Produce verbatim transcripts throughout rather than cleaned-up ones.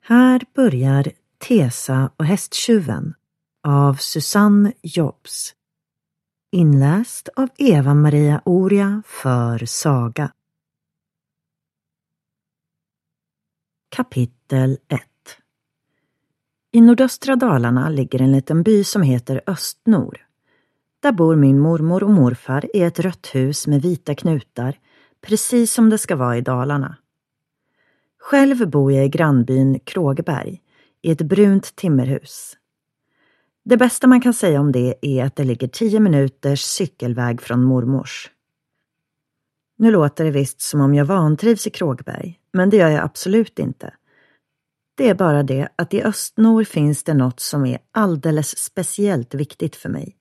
Här börjar Tesa och hästtjuven av Susanne Jobs. Inläst av Eva-Maria Oria för Saga. Kapitel ett. I nordöstra Dalarna ligger en liten by som heter Östnor. Där bor min mormor och morfar i ett rött hus med vita knutar, precis som det ska vara i Dalarna. Själv bor jag i grannbyn Krågeberg, i ett brunt timmerhus. Det bästa man kan säga om det är att det ligger tio minuters cykelväg från mormors. Nu låter det visst som om jag vantrivs i Krågeberg, men det gör jag absolut inte. Det är bara det att i Östnor finns det något som är alldeles speciellt viktigt för mig.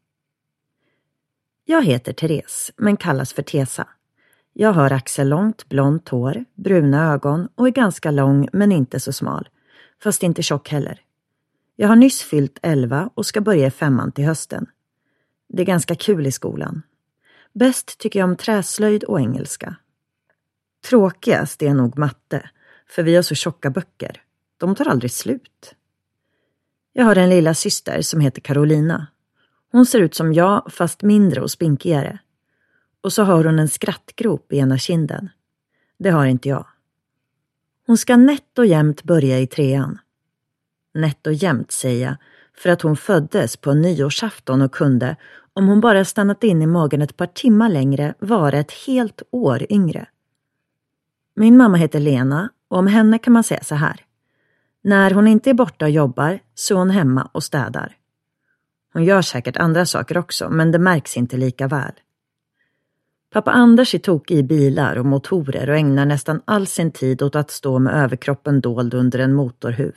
Jag heter Therese, men kallas för Tesa. Jag har axellångt blont hår, bruna ögon och är ganska lång men inte så smal, fast inte tjock heller. Jag har nyss fyllt elva och ska börja i femman till hösten. Det är ganska kul i skolan. Bäst tycker jag om träslöjd och engelska. Tråkigast är nog matte, för vi har så tjocka böcker. De tar aldrig slut. Jag har en lilla syster som heter Carolina. Hon ser ut som jag, fast mindre och spinkigare. Och så har hon en skrattgrop i ena kinden. Det har inte jag. Hon ska nätt och jämt börja i trean. Nätt och jämt säger jag, för att hon föddes på en nyårsafton och kunde, om hon bara stannat in i magen ett par timmar längre, vara ett helt år yngre. Min mamma heter Lena och om henne kan man säga så här. När hon inte är borta och jobbar så är hon hemma och städar. Hon gör säkert andra saker också, men det märks inte lika väl. Pappa Anders är tokig i bilar och motorer och ägnar nästan all sin tid åt att stå med överkroppen dold under en motorhuv.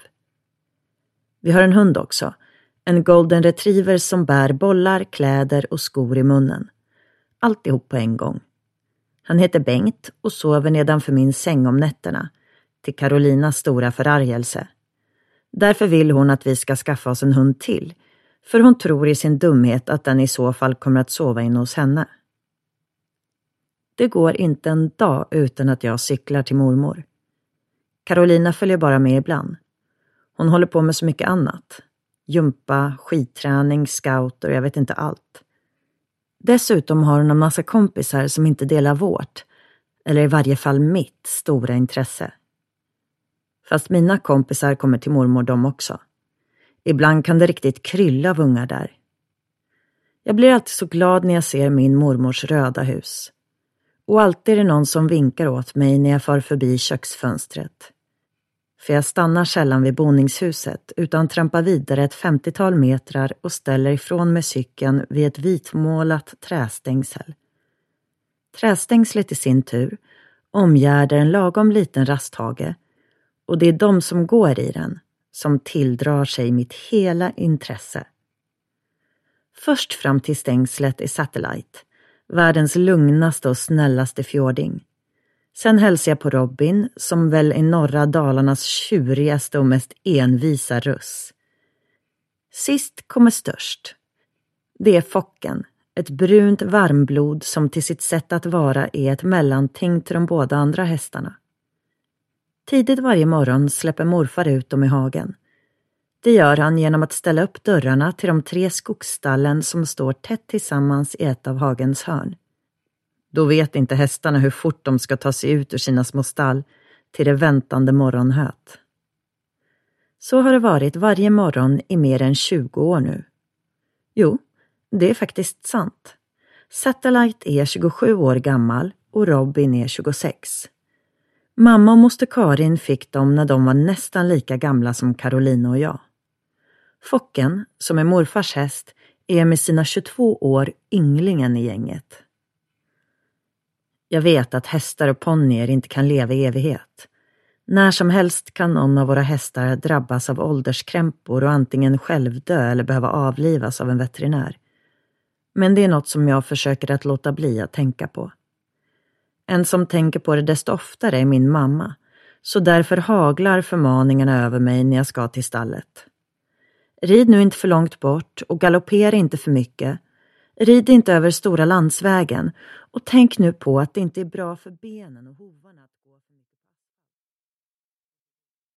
Vi har en hund också, en golden retriever som bär bollar, kläder och skor i munnen. Alltihop på en gång. Han heter Bengt och sover nedanför min säng om nätterna, till Carolinas stora förargelse. Därför vill hon att vi ska skaffa oss en hund till, för hon tror i sin dumhet att den i så fall kommer att sova inne hos henne. Det går inte en dag utan att jag cyklar till mormor. Carolina följer bara med ibland. Hon håller på med så mycket annat. Jumpa, skidträning, scout och jag vet inte allt. Dessutom har hon en massa kompisar som inte delar vårt, eller i varje fall mitt, stora intresse. Fast mina kompisar kommer till mormor de också. Ibland kan det riktigt krylla av ungar där. Jag blir alltid så glad när jag ser min mormors röda hus. Och alltid är det någon som vinkar åt mig när jag far förbi köksfönstret. För jag stannar sällan vid boningshuset utan trampar vidare ett femtiotal metrar och ställer ifrån med cykeln vid ett vitmålat trästängsel. Trästängslet i sin tur omgärdar en lagom liten rasthage och det är de som går i den som tilldrar sig mitt hela intresse. Först fram till stängslet är Satellite, världens lugnaste och snällaste fjording. Sen hälsar jag på Robin, som väl är norra Dalarnas tjurigaste och mest envisa russ. Sist kommer störst. Det är Focken, ett brunt varmblod som till sitt sätt att vara är ett mellanting till de båda andra hästarna. Tidigt varje morgon släpper morfar ut dem i hagen. Det gör han genom att ställa upp dörrarna till de tre skogsstallen som står tätt tillsammans i ett av hagens hörn. Då vet inte hästarna hur fort de ska ta sig ut ur sina små stall till det väntande morgonhöt. Så har det varit varje morgon i mer än tjugo år nu. Jo, det är faktiskt sant. Satellite är tjugosju år gammal och Robin är tjugosex. Mamma och moster Karin fick dem när de var nästan lika gamla som Carolina och jag. Focken, som är morfars häst, är med sina tjugotvå år ynglingen i gänget. Jag vet att hästar och ponnyer inte kan leva i evighet. När som helst kan någon av våra hästar drabbas av ålderskrämpor och antingen självdö eller behöva avlivas av en veterinär. Men det är något som jag försöker att låta bli att tänka på. En som tänker på det desto oftare är min mamma, så därför haglar förmaningarna över mig när jag ska till stallet. Rid nu inte för långt bort och galoppera inte för mycket. Rid inte över stora landsvägen och tänk nu på att det inte är bra för benen och hovarna.